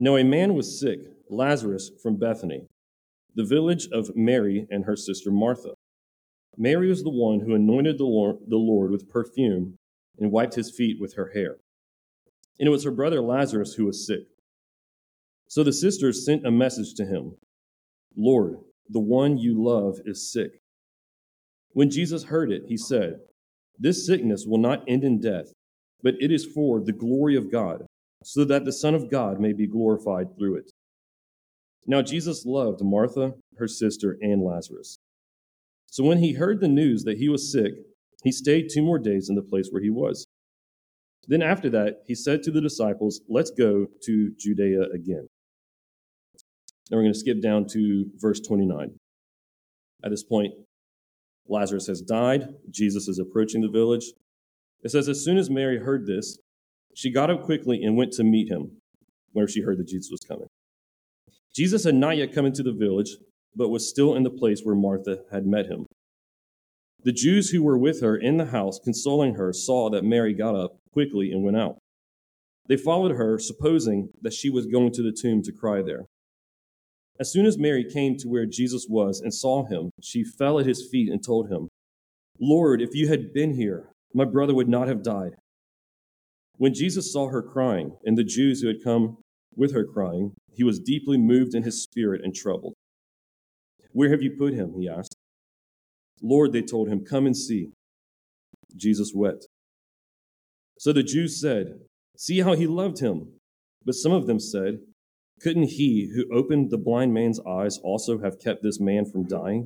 Now a man was sick, Lazarus from Bethany, the village of Mary and her sister Martha. Mary was the one who anointed the Lord with perfume and wiped his feet with her hair. And it was her brother Lazarus who was sick. So the sisters sent a message to him, Lord, the one you love is sick. When Jesus heard it, he said, This sickness will not end in death, but it is for the glory of God, so that the Son of God may be glorified through it. Now Jesus loved Martha, her sister, and Lazarus. So when he heard the news that he was sick, he stayed 2 more days in the place where he was. Then after that, he said to the disciples, Let's go to Judea again. Now we're going to skip down to verse 29. At this point, Lazarus has died. Jesus is approaching the village. It says, As soon as Mary heard this, she got up quickly and went to meet him, where she heard that Jesus was coming. Jesus had not yet come into the village, but was still in the place where Martha had met him. The Jews who were with her in the house, consoling her, saw that Mary got up quickly and went out. They followed her, supposing that she was going to the tomb to cry there. As soon as Mary came to where Jesus was and saw him, she fell at his feet and told him, Lord, if you had been here, my brother would not have died. When Jesus saw her crying, and the Jews who had come with her crying, he was deeply moved in his spirit and troubled. Where have you put him? He asked. Lord, they told him, come and see. Jesus wept. So the Jews said, See how he loved him. But some of them said, Couldn't he who opened the blind man's eyes also have kept this man from dying?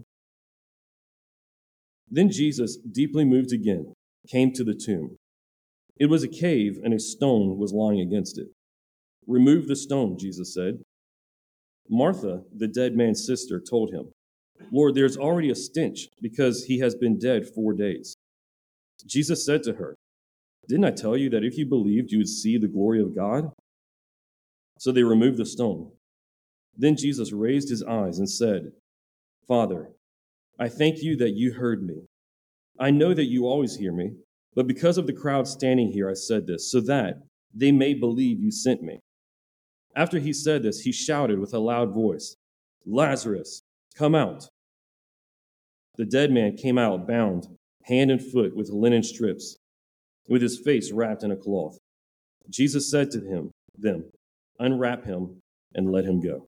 Then Jesus, deeply moved again, came to the tomb. It was a cave, and a stone was lying against it. Remove the stone, Jesus said. Martha, the dead man's sister, told him, Lord, there's already a stench because he has been dead 4 days. Jesus said to her, Didn't I tell you that if you believed, you would see the glory of God? So they removed the stone. Then Jesus raised his eyes and said, Father, I thank you that you heard me. I know that you always hear me, but because of the crowd standing here, I said this, so that they may believe you sent me. After he said this, he shouted with a loud voice, Lazarus, come out. The dead man came out bound, hand and foot, with linen strips, with his face wrapped in a cloth. Jesus said to them, Unwrap him and let him go.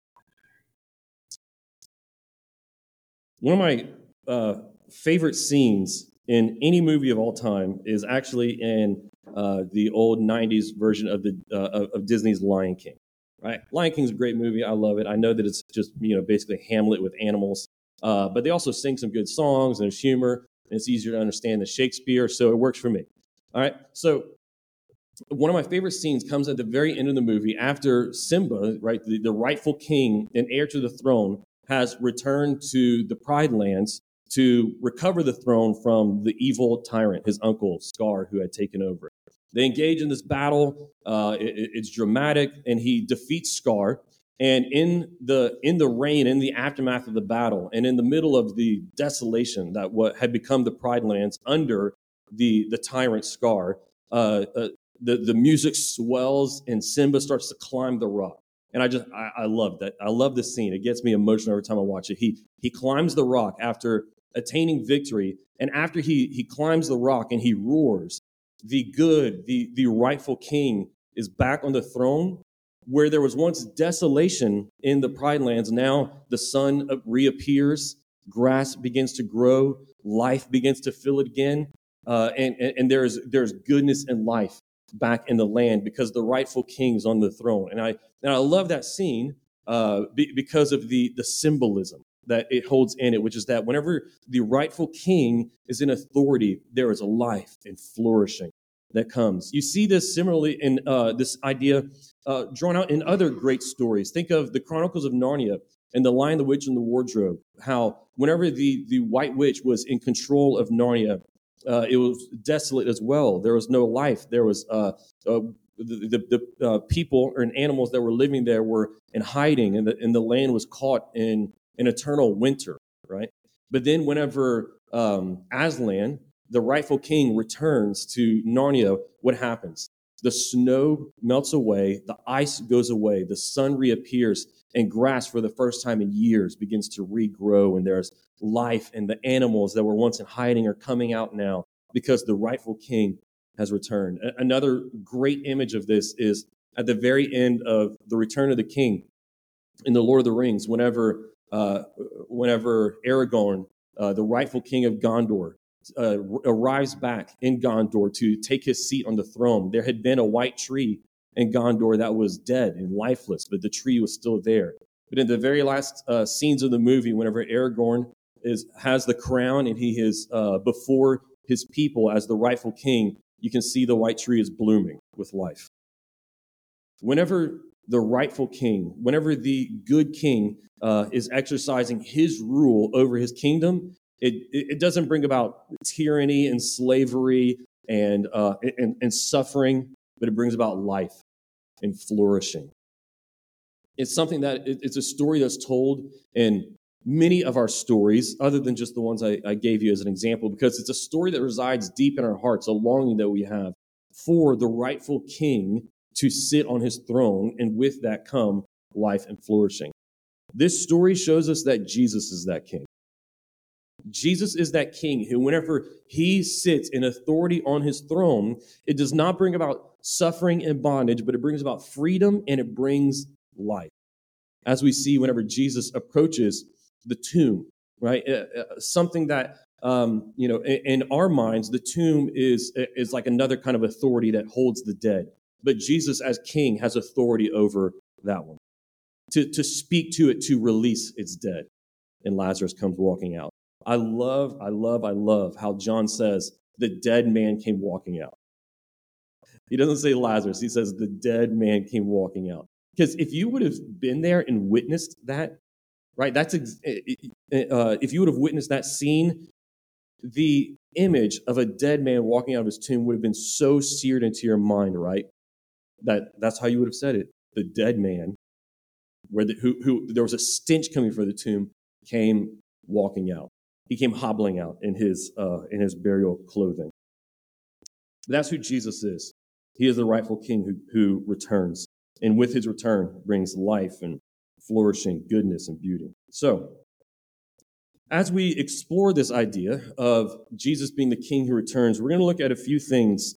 One of my favorite scenes in any movie of all time is actually in the old '90s version of of Disney's Lion King. Right, Lion King's a great movie. I love it. I know that it's just basically Hamlet with animals, but they also sing some good songs and there's humor. And it's easier to understand than Shakespeare, so it works for me. All right, so one of my favorite scenes comes at the very end of the movie after Simba, right, the rightful king and heir to the throne, has returned to the Pride Lands to recover the throne from the evil tyrant, his uncle, Scar, who had taken over. They engage in this battle. It's dramatic, and he defeats Scar. And in the rain, in the aftermath of the battle, and in the middle of the desolation that what had become the Pride Lands under the tyrant Scar, the music swells and Simba starts to climb the rock. And I love that. I love this scene. It gets me emotional every time I watch it. He climbs the rock after attaining victory. And after he climbs the rock and he roars, the rightful king is back on the throne. Where there was once desolation in the Pride Lands, now the sun reappears, grass begins to grow, life begins to fill it again. And there's goodness and life back in the land because the rightful king is on the throne. And I love that scene because of the symbolism that it holds in it, which is that whenever the rightful king is in authority, there is a life and flourishing that comes. You see this similarly in this idea drawn out in other great stories. Think of the Chronicles of Narnia and The Lion, the Witch, and the Wardrobe, how whenever the White Witch was in control of Narnia, it was desolate as well. There was no life. There was the people and animals that were living there were in hiding, and the land was caught in an eternal winter, right? But then whenever Aslan, the rightful king, returns to Narnia, what happens? The snow melts away, the ice goes away, the sun reappears, and grass for the first time in years begins to regrow, and there's life, and the animals that were once in hiding are coming out now because the rightful king has returned. Another great image of this is at the very end of the return of the king in the Lord of the Rings, whenever Aragorn, the rightful king of Gondor, arrives back in Gondor to take his seat on the throne. There had been a white tree in Gondor that was dead and lifeless, but the tree was still there. But in the very last scenes of the movie, whenever Aragorn has the crown and he is before his people as the rightful king, you can see the white tree is blooming with life. Whenever the rightful king, whenever the good king is exercising his rule over his kingdom, it doesn't bring about tyranny and slavery and suffering, but it brings about life and flourishing. It's something that it's a story that's told in many of our stories, other than just the ones I gave you as an example, because it's a story that resides deep in our hearts, a longing that we have for the rightful king to sit on his throne, and with that come life and flourishing. This story shows us that Jesus is that king. Jesus is that king who, whenever he sits in authority on his throne, it does not bring about suffering and bondage, but it brings about freedom and it brings life. As we see whenever Jesus approaches the tomb, right? Something that, in our minds, the tomb is like another kind of authority that holds the dead. But Jesus, as king, has authority over that one to speak to it, to release its dead. And Lazarus comes walking out. I love how John says the dead man came walking out. He doesn't say Lazarus. He says the dead man came walking out. Because if you would have been there and witnessed that, right? If you would have witnessed that scene, the image of a dead man walking out of his tomb would have been so seared into your mind, right? That's how you would have said it. The dead man, who there was a stench coming from the tomb, came walking out. He came hobbling out in his burial clothing. That's who Jesus is. He is the rightful king who returns, and with his return brings life and flourishing, goodness and beauty. So, as we explore this idea of Jesus being the king who returns, we're going to look at a few things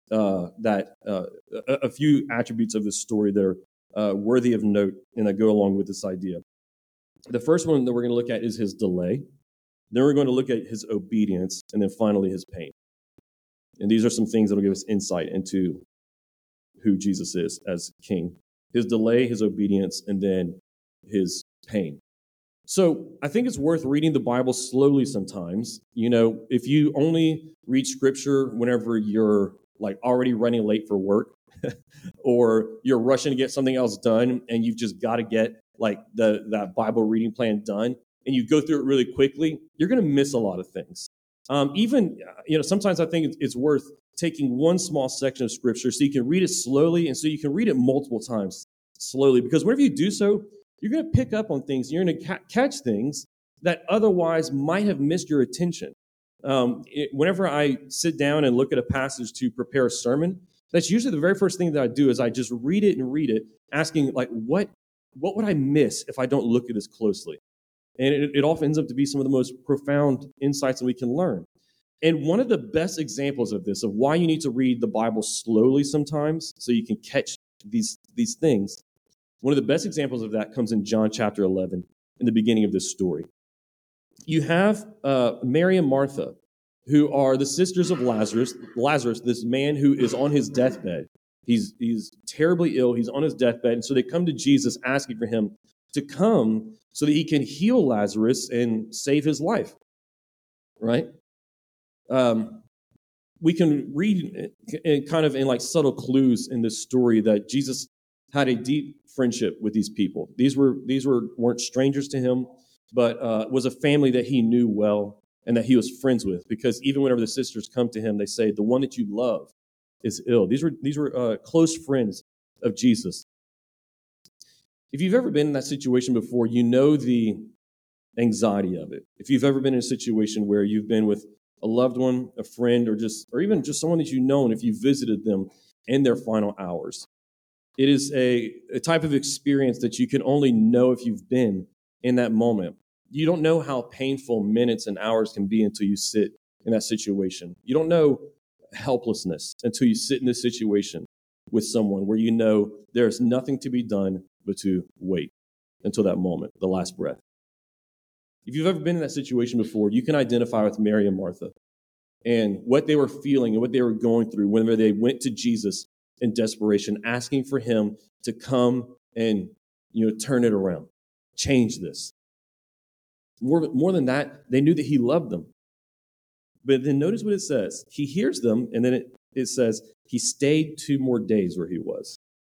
a few attributes of this story that are worthy of note and that go along with this idea. The first one that we're going to look at is his delay. Then we're going to look at his obedience, and then finally his pain. And these are some things that will give us insight into who Jesus is as king. His delay, his obedience, and then his pain. So I think it's worth reading the Bible slowly sometimes. You know, if you only read scripture whenever you're like already running late for work or you're rushing to get something else done and you've just got to get like that Bible reading plan done and you go through it really quickly, you're going to miss a lot of things. Sometimes I think it's worth taking one small section of scripture so you can read it slowly and so you can read it multiple times slowly, because whenever you do so, you're going to pick up on things. You're going to catch things that otherwise might have missed your attention. Whenever I sit down and look at a passage to prepare a sermon, that's usually the very first thing that I do is I just read it, asking like, what would I miss if I don't look at this closely? And it often ends up to be some of the most profound insights that we can learn. And one of the best examples of this, of why you need to read the Bible slowly sometimes so you can catch these things, one of the best examples of that comes in John chapter 11, in the beginning of this story. You have Mary and Martha, who are the sisters of Lazarus, this man who is on his deathbed. He's terribly ill. He's on his deathbed. And so they come to Jesus asking for him to come so that he can heal Lazarus and save his life, right? We can read kind of in like subtle clues in this story that Jesus had a deep friendship with these people. These weren't strangers to him, but was a family that he knew well and that he was friends with. Because even whenever the sisters come to him, they say, "The one that you love is ill." These were close friends of Jesus. If you've ever been in that situation before, you know the anxiety of it. If you've ever been in a situation where you've been with a loved one, a friend, or even just someone that you know, and if you visited them, in their final hours. It is a type of experience that you can only know if you've been in that moment. You don't know how painful minutes and hours can be until you sit in that situation. You don't know helplessness until you sit in this situation with someone where you know there's nothing to be done but to wait until that moment, the last breath. If you've ever been in that situation before, you can identify with Mary and Martha and what they were feeling and what they were going through whenever they went to Jesus in desperation, asking for him to come and turn it around, change this. More than that, they knew that he loved them. But then notice what it says. He hears them, and then it says he stayed 2 more days where he was.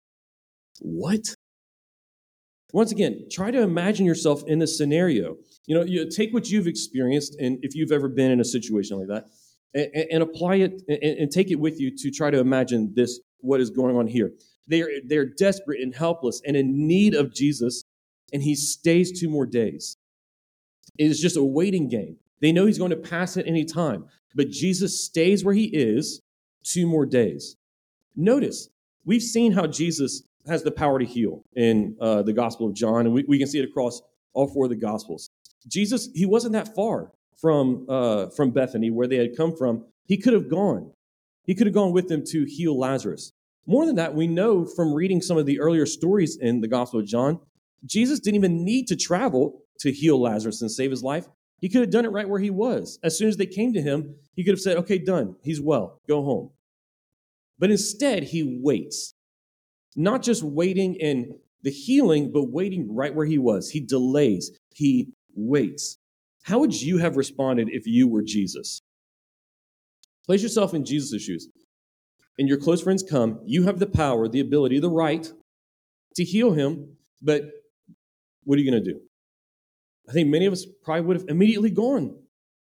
What? Once again, try to imagine yourself in this scenario. You take what you've experienced, and if you've ever been in a situation like that, and apply it and take it with you to try to imagine this, what is going on here. They're desperate and helpless and in need of Jesus, and he stays 2 more days. It is just a waiting game. They know he's going to pass at any time, but Jesus stays where he is 2 more days. Notice, we've seen how Jesus has the power to heal in the Gospel of John, and we can see it across all 4 of the Gospels. Jesus, he wasn't that far from Bethany, where they had come from. He could have gone. He could have gone with them to heal Lazarus. More than that, we know from reading some of the earlier stories in the Gospel of John, Jesus didn't even need to travel to heal Lazarus and save his life. He could have done it right where he was. As soon as they came to him, he could have said, okay, done. He's well. Go home. But instead, he waits. Not just waiting in the healing, but waiting right where he was. He delays. He waits. How would you have responded if you were Jesus? Place yourself in Jesus' shoes. And your close friends come. You have the power, the ability, the right to heal him. But what are you going to do? I think many of us probably would have immediately gone.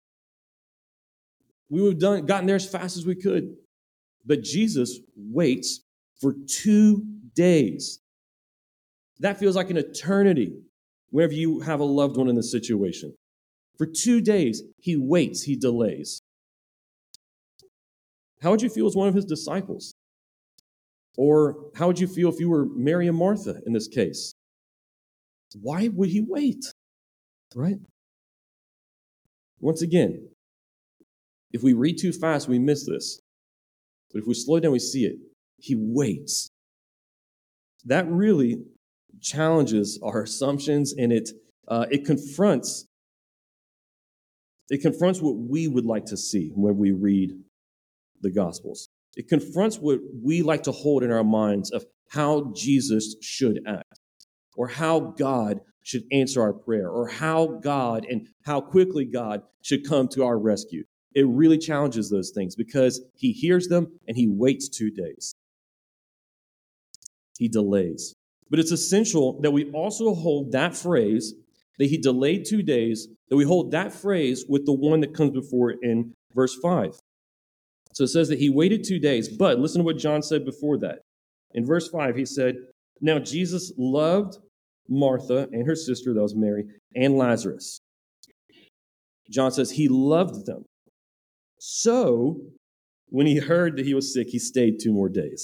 We would have gotten there as fast as we could. But Jesus waits for 2 days. That feels like an eternity whenever you have a loved one in this situation. For 2 days, he waits, he delays. How would you feel as one of his disciples? Or how would you feel if you were Mary and Martha in this case? Why would he wait? Right? Once again, if we read too fast, we miss this. But if we slow down, we see it. He waits. That really challenges our assumptions, and it confronts what we would like to see when we read the Gospels. It confronts what we like to hold in our minds of how Jesus should act, or how God should answer our prayer, or how God and how quickly God should come to our rescue. It really challenges those things because he hears them and he waits 2 days. He delays. But it's essential that we also hold that phrase, that he delayed 2 days, that we hold that phrase with the one that comes before it in verse 5. So it says that he waited 2 days, but listen to what John said before that. In verse 5, he said, now Jesus loved Martha and her sister, that was Mary, and Lazarus. John says he loved them. So when he heard that he was sick, he stayed 2 more days.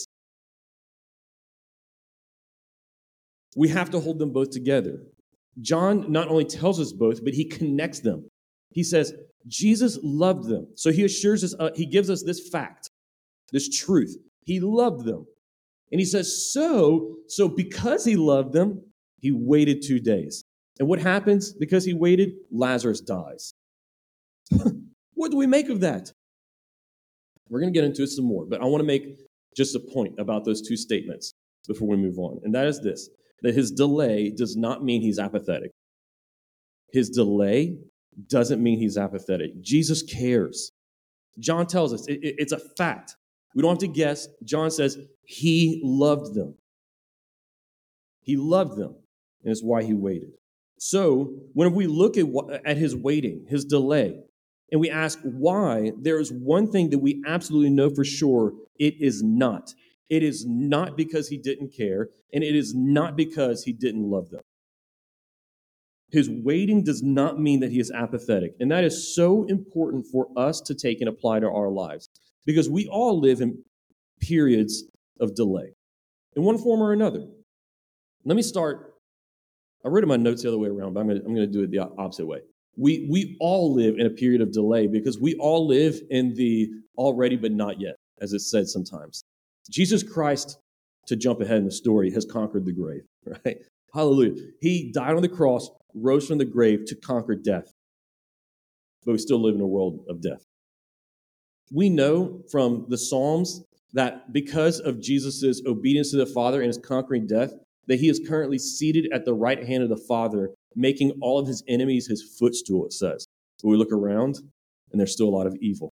We have to hold them both together. John not only tells us both, but he connects them. He says, Jesus loved them. So he assures us, he gives us this fact, this truth. He loved them. And he says, so because he loved them, he waited 2 days. And what happens because he waited? Lazarus dies. What do we make of that? We're going to get into it some more, but I want to make just a point about those 2 statements before we move on. And that is this, that his delay does not mean he's apathetic. His delay doesn't mean he's apathetic. Jesus cares. John tells us it's a fact. We don't have to guess. John says he loved them. He loved them, and it's why he waited. So when we look at his waiting, his delay, and we ask why, there is one thing that we absolutely know for sure: it is not. It is not because he didn't care, and it is not because he didn't love them. His waiting does not mean that he is apathetic. And that is so important for us to take and apply to our lives. Because we all live in periods of delay in one form or another. Let me start. I wrote in my notes the other way around, but I'm going to do it the opposite way. We all live in a period of delay because we all live in the already but not yet, as it's said sometimes. Jesus Christ, to jump ahead in the story, has conquered the grave, right? Hallelujah. He died on the cross, rose from the grave to conquer death, but we still live in a world of death. We know from the Psalms that because of Jesus' obedience to the Father and his conquering death, that he is currently seated at the right hand of the Father, making all of his enemies his footstool, it says. But we look around, and there's still a lot of evil.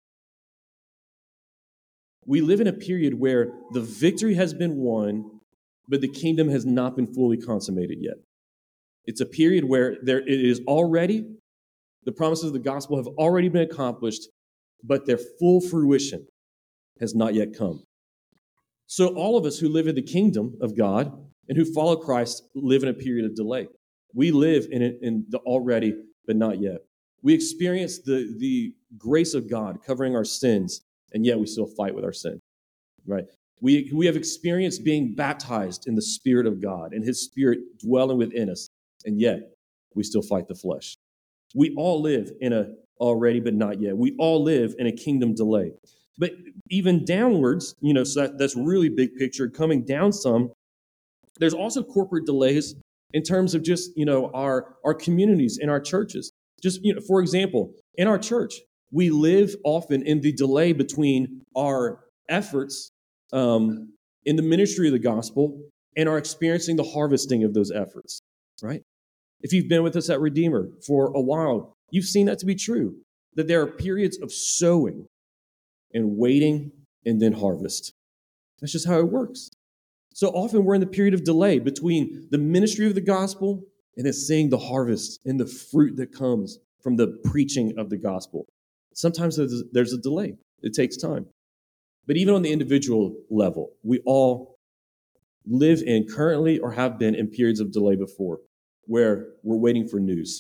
We live in a period where the victory has been won, but the kingdom has not been fully consummated yet. It's a period where it is already, the promises of the gospel have already been accomplished, but their full fruition has not yet come. So all of us who live in the kingdom of God and who follow Christ live in a period of delay. We live in the already, but not yet. We experience the grace of God covering our sins, and yet we still fight with our sin, right? We have experienced being baptized in the Spirit of God and his Spirit dwelling within us, and yet we still fight the flesh. We all live in a already, but not yet. We all live in a kingdom delay. But even downwards, so that's really big picture. Coming down some, there's also corporate delays in terms of just, our communities and our churches. Just, for example, in our church, we live often in the delay between our efforts in the ministry of the gospel and our experiencing the harvesting of those efforts, right? If you've been with us at Redeemer for a while, you've seen that to be true, that there are periods of sowing and waiting and then harvest. That's just how it works. So often we're in the period of delay between the ministry of the gospel and then seeing the harvest and the fruit that comes from the preaching of the gospel. Sometimes there's a delay. It takes time. But even on the individual level, we all live in currently or have been in periods of delay before where we're waiting for news,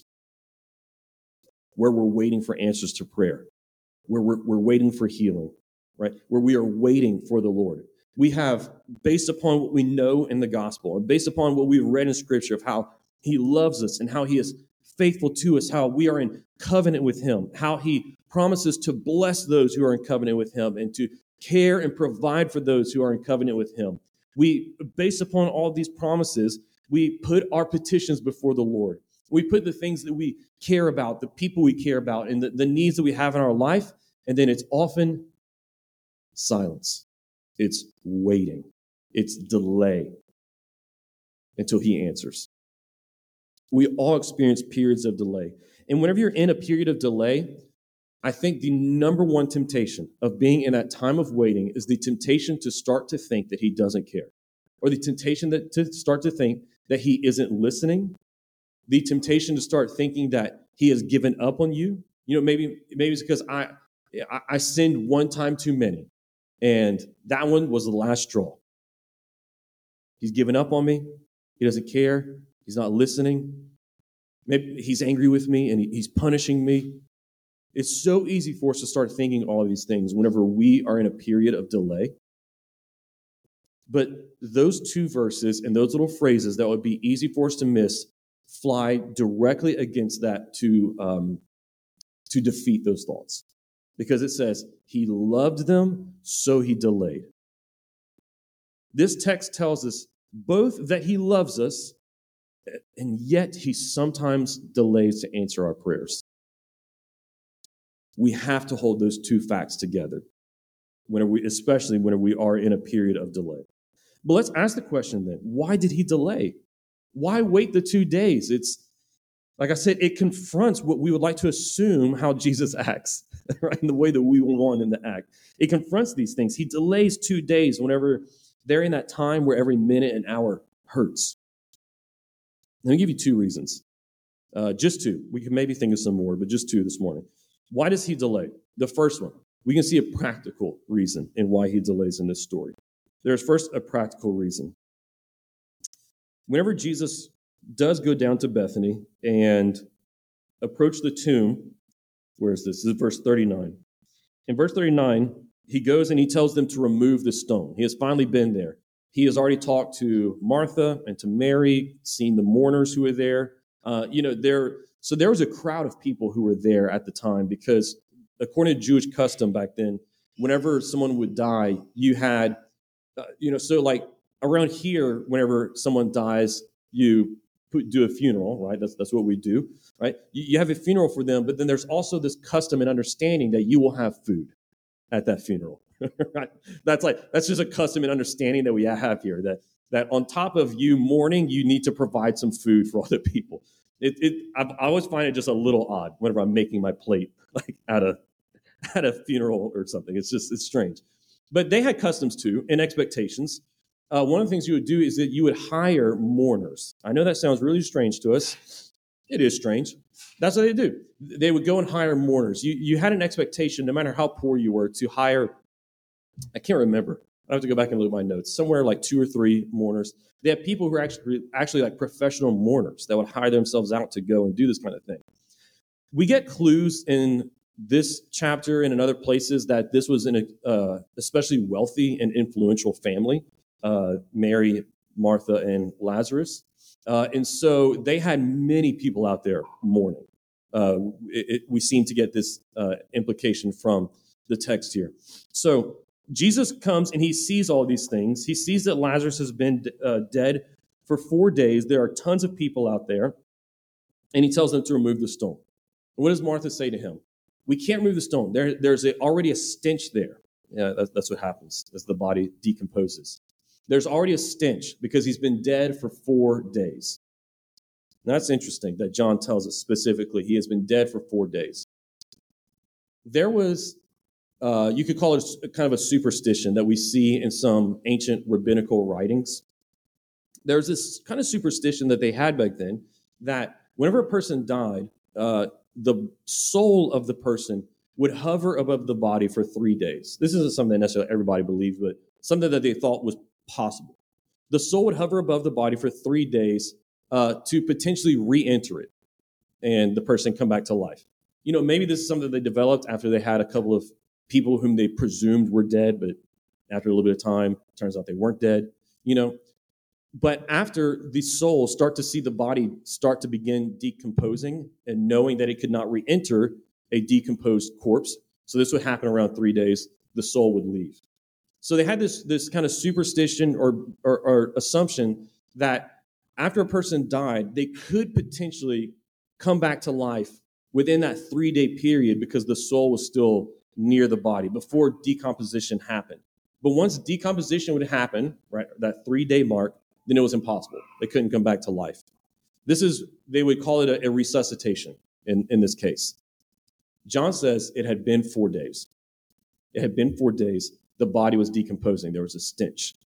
where we're waiting for answers to prayer, where we're waiting for healing, right? Where we are waiting for the Lord. We have, based upon what we know in the gospel and based upon what we've read in Scripture of how he loves us and how he is faithful to us, how we are in covenant with him, how he promises to bless those who are in covenant with him and to care and provide for those who are in covenant with him. We, based upon all these promises, we put our petitions before the Lord. We put the things that we care about, the people we care about, and the needs that we have in our life, and then it's often silence. It's waiting. It's delay until he answers. We all experience periods of delay. And whenever you're in a period of delay, I think the number one temptation of being in that time of waiting is the temptation to start to think that he doesn't care, or the temptation to start to think that he isn't listening, the temptation to start thinking that he has given up on you. Maybe it's because I sinned one time too many, and that one was the last straw. He's given up on me. He doesn't care. He's not listening. Maybe he's angry with me and he's punishing me. It's so easy for us to start thinking all of these things whenever we are in a period of delay. But those two verses and those little phrases that would be easy for us to miss fly directly against that to defeat those thoughts. Because it says, he loved them, so he delayed. This text tells us both that he loves us, and yet he sometimes delays to answer our prayers. We have to hold those two facts together, especially when we are in a period of delay. But let's ask the question then, why did he delay? Why wait the 2 days? It's, like I said, it confronts what we would like to assume how Jesus acts, right? In the way that we want him to act. It confronts these things. He delays 2 days whenever they're in that time where every minute and hour hurts. Let me give you two reasons. Just two. We can maybe think of some more, but just two this morning. Why does he delay? The first one, we can see a practical reason in why he delays in this story. There's first a practical reason. Whenever Jesus does go down to Bethany and approach the tomb, where is this? This is verse 39. In verse 39, he goes and he tells them to remove the stone. He has finally been there. He has already talked to Martha and to Mary, seen the mourners who were there. So there was a crowd of people who were there at the time because, according to Jewish custom back then, whenever someone would die, you had, so like around here, whenever someone dies, you do a funeral, right? That's what we do, right? You have a funeral for them, but then there's also this custom and understanding that you will have food at that funeral. Right? That's just a custom and understanding that we have here. That on top of you mourning, you need to provide some food for other people. I always find it just a little odd whenever I'm making my plate like at a funeral or something. It's strange. But they had customs too and expectations. One of the things you would do is that you would hire mourners. I know that sounds really strange to us. It is strange. That's what they do. They would go and hire mourners. You had an expectation, no matter how poor you were, to hire, I can't remember. I have to go back and look at my notes. Somewhere like 2 or 3 mourners. They have people who are actually like professional mourners that would hire themselves out to go and do this kind of thing. We get clues in this chapter and in other places that this was in a especially wealthy and influential family, Mary, Martha, and Lazarus. And so they had many people out there mourning. We seem to get this implication from the text here. So Jesus comes and he sees all these things. He sees that Lazarus has been dead for 4 days. There are tons of people out there. And he tells them to remove the stone. And what does Martha say to him? We can't remove the stone. There's already a stench there. Yeah, that's what happens as the body decomposes. There's already a stench because he's been dead for 4 days. Now, that's interesting that John tells us specifically he has been dead for 4 days. There was, you could call it kind of a superstition that we see in some ancient rabbinical writings. There's this kind of superstition that they had back then that whenever a person died, the soul of the person would hover above the body for 3 days. This isn't something that necessarily everybody believed, but something that they thought was possible. The soul would hover above the body for 3 days to potentially re-enter it and the person come back to life. Maybe this is something they developed after they had a couple of people whom they presumed were dead, but after a little bit of time, it turns out they weren't dead, But after the soul start to see the body start to begin decomposing and knowing that it could not re-enter a decomposed corpse, so this would happen around 3 days, the soul would leave. So they had this kind of superstition or assumption that after a person died, they could potentially come back to life within that 3-day period because the soul was still near the body before decomposition happened. But once decomposition would happen, right, that 3-day mark, then it was impossible. They couldn't come back to life. They would call it a resuscitation in this case. John says it had been 4 days. It had been 4 days. The body was decomposing. There was a stench.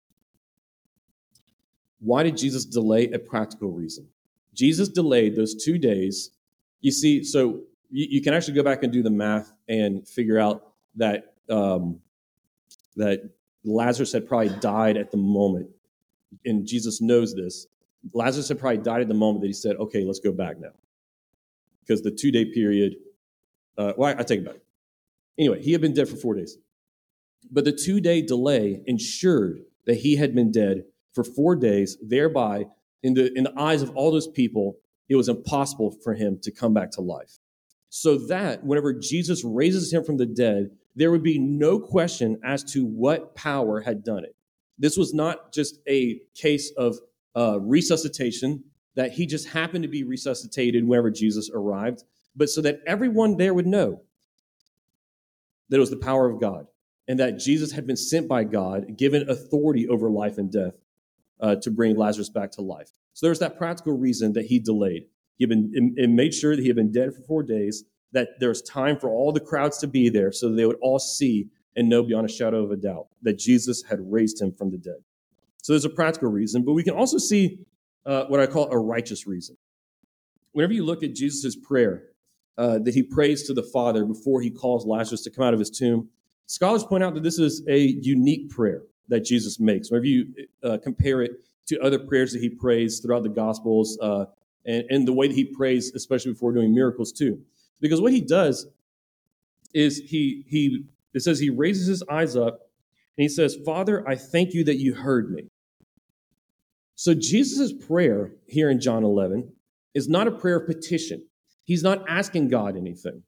Why did Jesus delay? A practical reason. Jesus delayed those 2 days. You see, so you can actually go back and do the math and figure out that that Lazarus had probably died at the moment. And Jesus knows this. Lazarus had probably died at the moment that he said, okay, let's go back now. Because the 2-day period, I take it back. Anyway, he had been dead for 4 days. But the 2-day delay ensured that he had been dead for 4 days, thereby, in the eyes of all those people, it was impossible for him to come back to life. So that whenever Jesus raises him from the dead, there would be no question as to what power had done it. This was not just a case of resuscitation, that he just happened to be resuscitated whenever Jesus arrived, but so that everyone there would know that it was the power of God and that Jesus had been sent by God, given authority over life and death to bring Lazarus back to life. So there's that practical reason that he delayed. He had been, and made sure that he had been dead for 4 days, that there's time for all the crowds to be there so that they would all see and know beyond a shadow of a doubt that Jesus had raised him from the dead. So there's a practical reason, but we can also see what I call a righteous reason. Whenever you look at Jesus' prayer that he prays to the Father before he calls Lazarus to come out of his tomb, scholars point out that this is a unique prayer that Jesus makes. Whenever you compare it to other prayers that he prays throughout the Gospels and the way that he prays, especially before doing miracles too. Because what he does is he It says he raises his eyes up and he says, Father, I thank you that you heard me. So Jesus' prayer here in John 11 is not a prayer of petition. He's not asking God anything.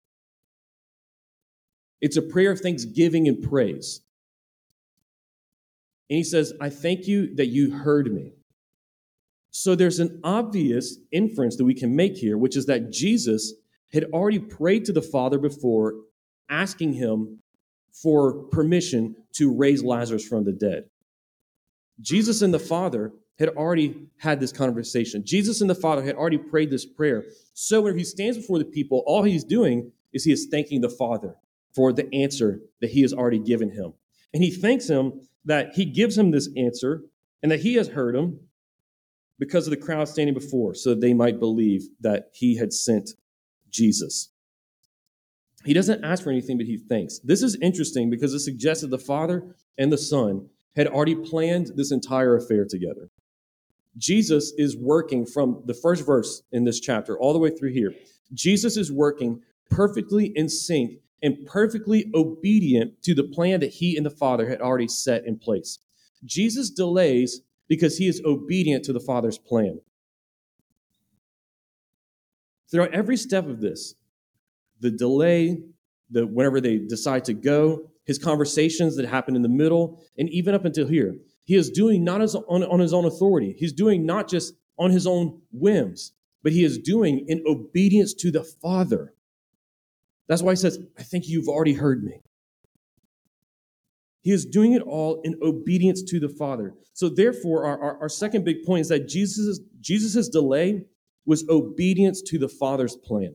It's a prayer of thanksgiving and praise. And he says, I thank you that you heard me. So there's an obvious inference that we can make here, which is that Jesus had already prayed to the Father before, asking him for permission to raise Lazarus from the dead. Jesus and the Father had already had this conversation. Jesus and the Father had already prayed this prayer. So when he stands before the people, all he's doing is he is thanking the Father for the answer that he has already given him. And he thanks him that he gives him this answer and that he has heard him because of the crowd standing before, so that they might believe that he had sent Jesus. He doesn't ask for anything, but he thanks. This is interesting because it suggests that the Father and the Son had already planned this entire affair together. Jesus is working from the first verse in this chapter all the way through here. Jesus is working perfectly in sync and perfectly obedient to the plan that he and the Father had already set in place. Jesus delays because he is obedient to the Father's plan. Throughout every step of this, the delay, whenever they decide to go, his conversations that happen in the middle, and even up until here, he is doing not on his own authority. He's doing not just on his own whims, but he is doing in obedience to the Father. That's why he says, I think you've already heard me. He is doing it all in obedience to the Father. So therefore, our second big point is that Jesus' delay was obedience to the Father's plan.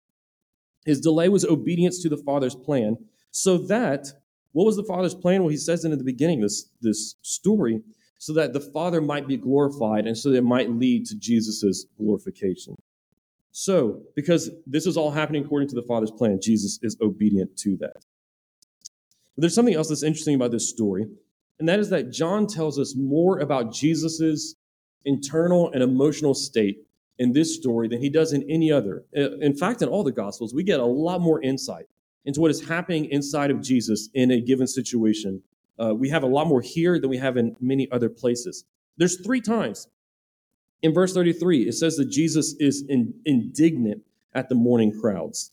His delay was obedience to the Father's plan, so that, what was the Father's plan? Well, he says it in the beginning of this story, so that the Father might be glorified and so that it might lead to Jesus' glorification. So, because this is all happening according to the Father's plan, Jesus is obedient to that. But there's something else that's interesting about this story, and that is that John tells us more about Jesus' internal and emotional state in this story than he does in any other. In fact, in all the Gospels, we get a lot more insight into what is happening inside of Jesus in a given situation. We have a lot more here than we have in many other places. There's 3 times. In verse 33, it says that Jesus is indignant at the mourning crowds.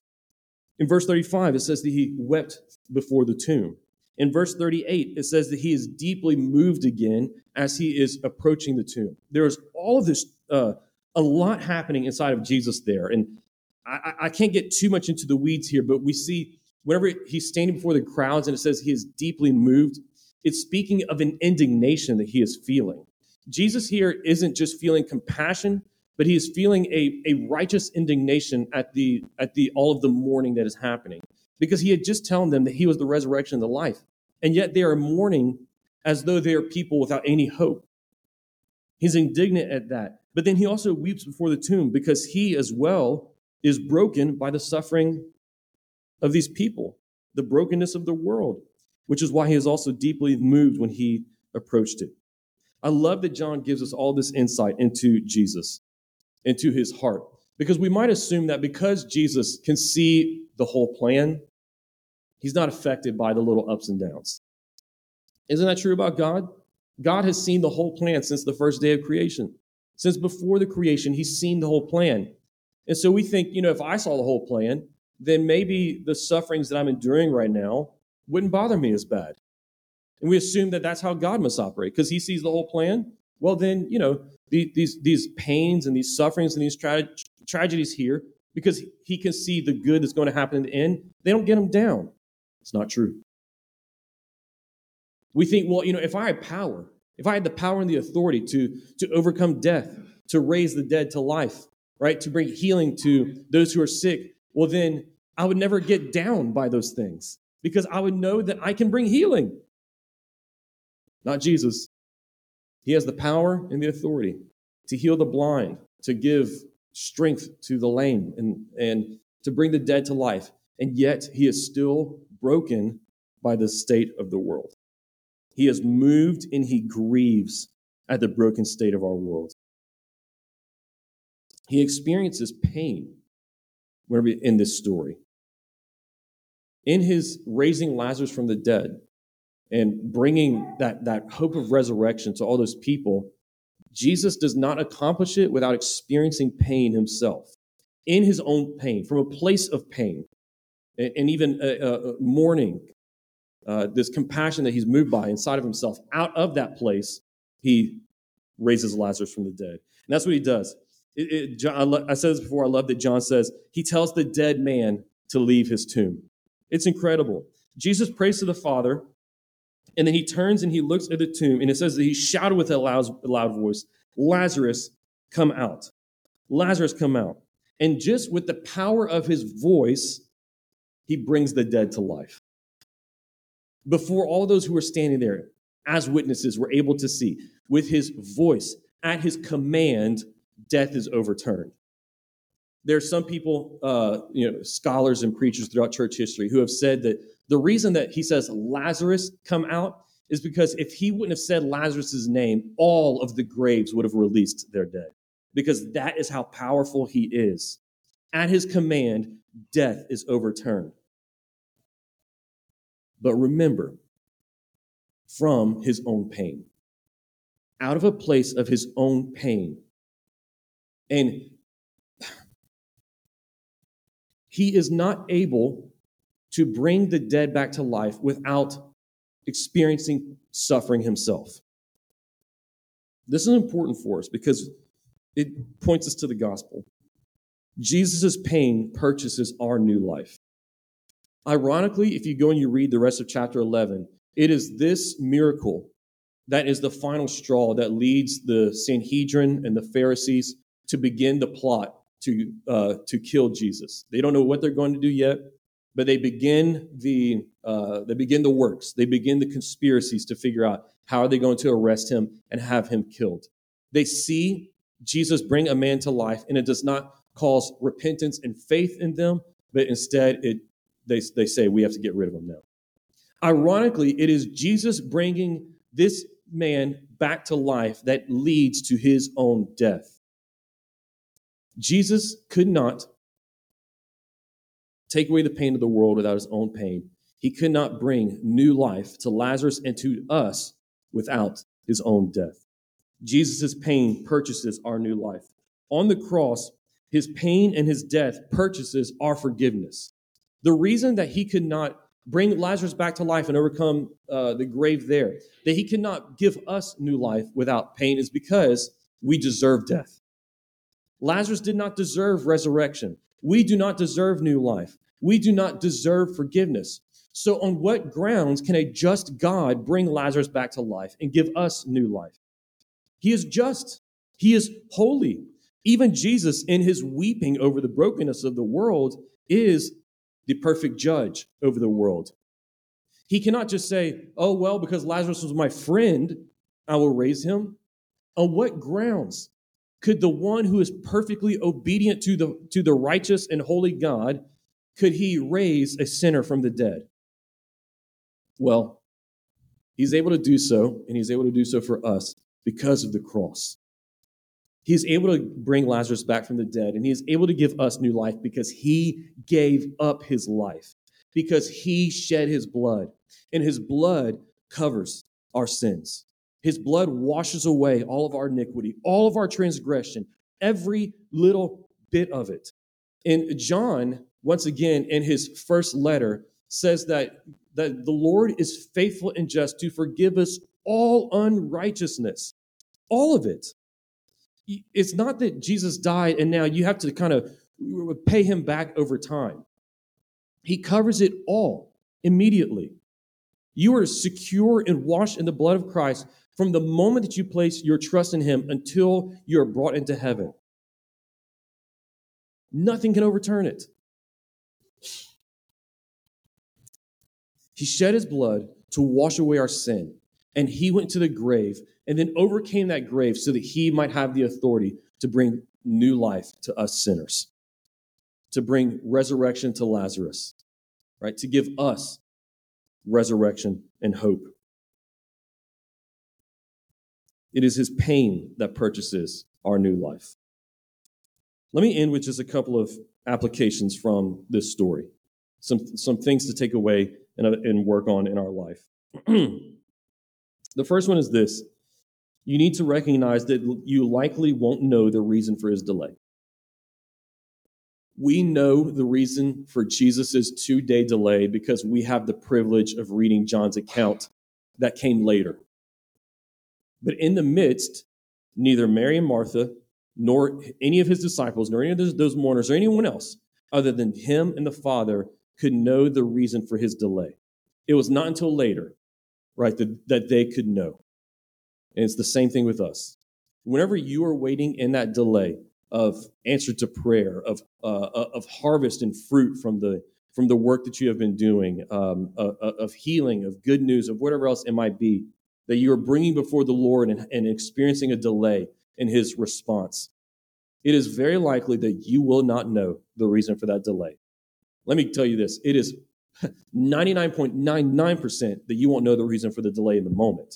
In verse 35, it says that he wept before the tomb. In verse 38, it says that he is deeply moved again as he is approaching the tomb. There's all of this, a lot happening inside of Jesus there. And I can't get too much into the weeds here, but we see whenever he's standing before the crowds and it says he is deeply moved, it's speaking of an indignation that he is feeling. Jesus here isn't just feeling compassion, but he is feeling a righteous indignation at the all of the mourning that is happening, because he had just told them that he was the resurrection and the life, and yet they are mourning as though they are people without any hope. He's indignant at that, but then he also weeps before the tomb because he as well is broken by the suffering of these people, the brokenness of the world, which is why he is also deeply moved when he approached it. I love that John gives us all this insight into Jesus, into his heart, because we might assume that because Jesus can see the whole plan, he's not affected by the little ups and downs. Isn't that true about God? God has seen the whole plan since the first day of creation. Since before the creation, he's seen the whole plan. And so we think, if I saw the whole plan, then maybe the sufferings that I'm enduring right now wouldn't bother me as bad. And we assume that that's how God must operate because he sees the whole plan. Well, then, these pains and these sufferings and these tragedies here, because he can see the good that's going to happen in the end, they don't get him down. It's not true. We think, well, if I had power, if I had the power and the authority to overcome death, to raise the dead to life, right, to bring healing to those who are sick, well, then I would never get down by those things because I would know that I can bring healing. Not Jesus. He has the power and the authority to heal the blind, to give strength to the lame, and to bring the dead to life. And yet he is still broken by the state of the world. He is moved and he grieves at the broken state of our world. He experiences pain whenever in this story. In his raising Lazarus from the dead and bringing that hope of resurrection to all those people, Jesus does not accomplish it without experiencing pain himself, in his own pain, from a place of pain, and even mourning, this compassion that he's moved by inside of himself. Out of that place, he raises Lazarus from the dead. And that's what he does. I said this before, I love that John says, he tells the dead man to leave his tomb. It's incredible. Jesus prays to the Father, and then he turns and he looks at the tomb, and it says that he shouted with a loud voice, Lazarus, come out. Lazarus, come out. And just with the power of his voice, he brings the dead to life. Before all those who were standing there as witnesses were able to see, with his voice, at his command, death is overturned. There are some people, scholars and preachers throughout church history who have said that the reason that he says Lazarus come out is because if he wouldn't have said Lazarus' name, all of the graves would have released their dead, because that is how powerful he is. At his command, death is overturned. But remember, from his own pain, out of a place of his own pain. And he is not able to bring the dead back to life without experiencing suffering himself. This is important for us because it points us to the gospel. Jesus' pain purchases our new life. Ironically, if you go and you read the rest of chapter 11, it is this miracle that is the final straw that leads the Sanhedrin and the Pharisees to begin the plot to kill Jesus. They don't know what they're going to do yet, but they begin the works. They begin the conspiracies to figure out how are they going to arrest him and have him killed. They see Jesus bring a man to life, and it does not cause repentance and faith in them, but instead they say we have to get rid of him now. Ironically, it is Jesus bringing this man back to life that leads to his own death. Jesus could not take away the pain of the world without his own pain. He could not bring new life to Lazarus and to us without his own death. Jesus' pain purchases our new life. On the cross, his pain and his death purchases our forgiveness. The reason that he could not bring Lazarus back to life and overcome the grave there, that he could not give us new life without pain, is because we deserve death. Lazarus did not deserve resurrection. We do not deserve new life. We do not deserve forgiveness. So on what grounds can a just God bring Lazarus back to life and give us new life? He is just. He is holy. Even Jesus, in his weeping over the brokenness of the world, is the perfect judge over the world. He cannot just say, oh, well, because Lazarus was my friend, I will raise him. On what grounds could the one who is perfectly obedient to the righteous and holy God, could he raise a sinner from the dead? Well, he's able to do so, and he's able to do so for us because of the cross. He's able to bring Lazarus back from the dead, and he is able to give us new life because he gave up his life, because he shed his blood, and his blood covers our sins. His blood washes away all of our iniquity, all of our transgression, every little bit of it. And John, once again, in his first letter, says that the Lord is faithful and just to forgive us all unrighteousness, all of it. It's not that Jesus died and now you have to kind of pay him back over time. He covers it all immediately. You are secure and washed in the blood of Christ from the moment that you place your trust in him until you're brought into heaven. Nothing can overturn it. He shed his blood to wash away our sin, and he went to the grave and then overcame that grave so that he might have the authority to bring new life to us sinners, to bring resurrection to Lazarus, right? To give us resurrection and hope. It is his pain that purchases our new life. Let me end with just a couple of applications from this story. some things to take away and work on in our life. The first one is this. You need to recognize that you likely won't know the reason for his delay. We know the reason for Jesus' 2-day delay because we have the privilege of reading John's account that came later. But in the midst, neither Mary and Martha, nor any of his disciples, nor any of those mourners, or anyone else, other than him and the Father, could know the reason for his delay. It was not until later, right, that they could know. And it's the same thing with us. Whenever you are waiting in that delay of answer to prayer, of harvest and fruit from the work that you have been doing, of healing, of good news, of whatever else it might be, that you are bringing before the Lord and experiencing a delay in his response, it is very likely that you will not know the reason for that delay. Let me tell you this. It is 99.99% that you won't know the reason for the delay in the moment.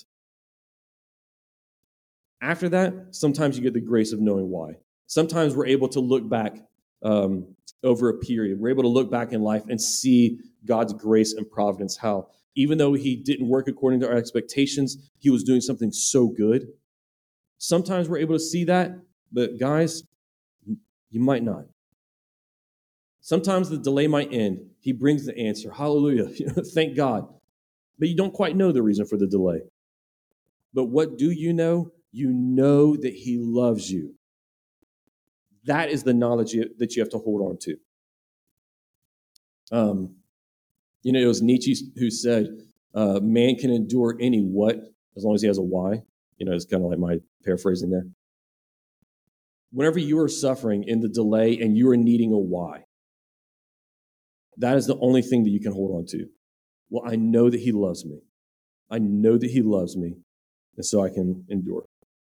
After that, sometimes you get the grace of knowing why. Sometimes we're able to look back over a period. We're able to look back in life and see God's grace and providence, how even though he didn't work according to our expectations, he was doing something so good. Sometimes we're able to see that, but guys, you might not. Sometimes the delay might end. He brings the answer. Hallelujah. Thank God. But you don't quite know the reason for the delay. But what do you know? You know that he loves you. That is the knowledge that you have to hold on to. It was Nietzsche who said, man can endure any what, as long as he has a why. It's kind of like my paraphrasing there. Whenever you are suffering in the delay and you are needing a why, that is the only thing that you can hold on to. Well, I know that he loves me. I know that he loves me, and so I can endure.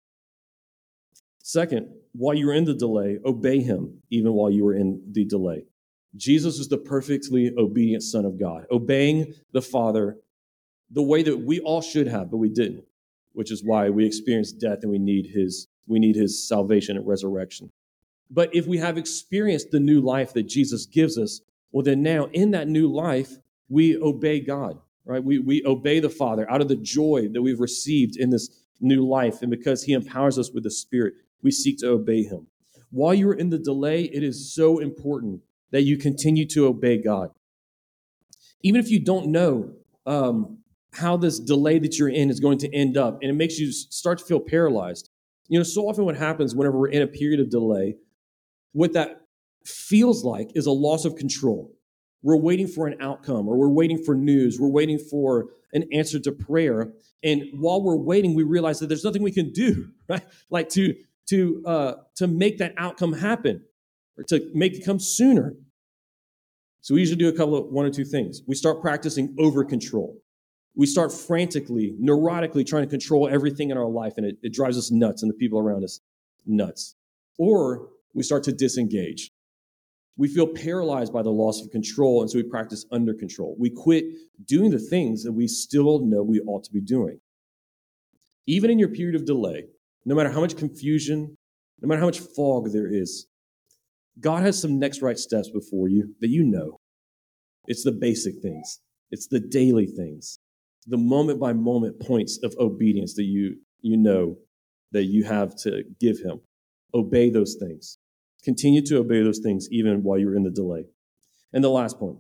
Second, while you're in the delay, obey him even while you are in the delay. Jesus is the perfectly obedient Son of God, obeying the Father the way that we all should have, but we didn't, which is why we experience death and we need his salvation and resurrection. But if we have experienced the new life that Jesus gives us, well, then now in that new life, we obey God, right? We obey the Father out of the joy that we've received in this new life. And because he empowers us with the Spirit, we seek to obey him. While you're in the delay, it is so important that you continue to obey God. Even if you don't know how this delay that you're in is going to end up, and it makes you start to feel paralyzed. So often what happens whenever we're in a period of delay, what that feels like is a loss of control. We're waiting for an outcome, or we're waiting for news. We're waiting for an answer to prayer. And while we're waiting, we realize that there's nothing we can do, right? Like to make that outcome happen, or to make it come sooner. So we usually do one or two things. We start practicing over control. We start frantically, neurotically trying to control everything in our life, and it drives us nuts and the people around us nuts. Or we start to disengage. We feel paralyzed by the loss of control, and so we practice under control. We quit doing the things that we still know we ought to be doing. Even in your period of delay, no matter how much confusion, no matter how much fog there is, God has some next right steps before you that you know. It's the basic things. It's the daily things. The moment-by-moment points of obedience that you know that you have to give him. Obey those things. Continue to obey those things even while you're in the delay. And the last point,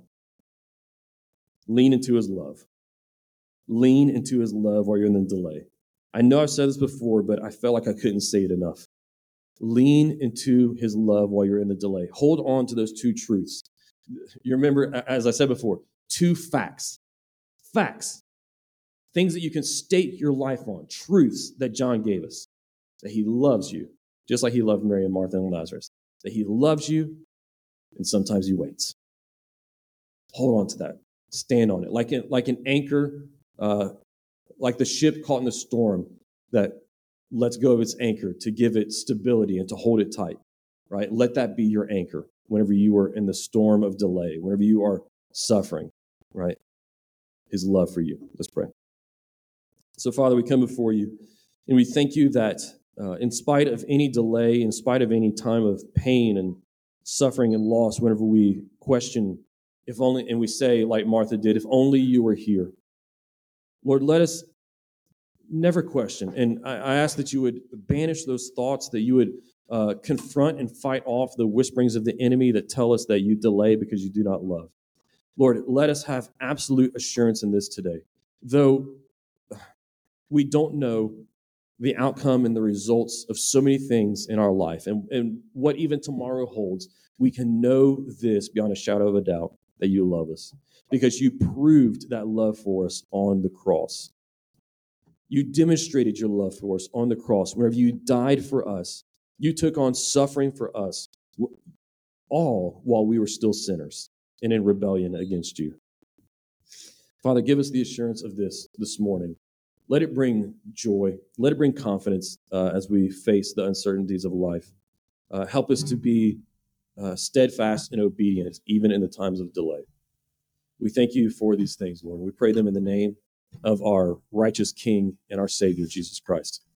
lean into his love. Lean into his love while you're in the delay. I know I've said this before, but I felt like I couldn't say it enough. Lean into his love while you're in the delay. Hold on to those two truths. You remember, as I said before, two facts. Facts. Things that you can stake your life on. Truths that John gave us. That he loves you, just like he loved Mary and Martha and Lazarus. That he loves you, and sometimes he waits. Hold on to that. Stand on it. Like an anchor, like the ship caught in the storm that lets go of its anchor to give it stability and to hold it tight, right? Let that be your anchor whenever you are in the storm of delay, whenever you are suffering, right? His love for you. Let's pray. So, Father, we come before you, and we thank you that in spite of any delay, in spite of any time of pain and suffering and loss, whenever we question If only, and we say, like Martha did, if only you were here. Lord, let us never question. And I ask that you would banish those thoughts, that you would confront and fight off the whisperings of the enemy that tell us that you delay because you do not love. Lord, let us have absolute assurance in this today. Though we don't know the outcome and the results of so many things in our life and what even tomorrow holds, we can know this beyond a shadow of a doubt, that you love us because you proved that love for us on the cross. You demonstrated your love for us on the cross. Whenever you died for us, you took on suffering for us, all while we were still sinners and in rebellion against you. Father, give us the assurance of this morning. Let it bring joy. Let it bring confidence as we face the uncertainties of life. Help us to be steadfast and obedient, even in the times of delay. We thank you for these things, Lord. We pray them in the name of our righteous King and our Savior, Jesus Christ.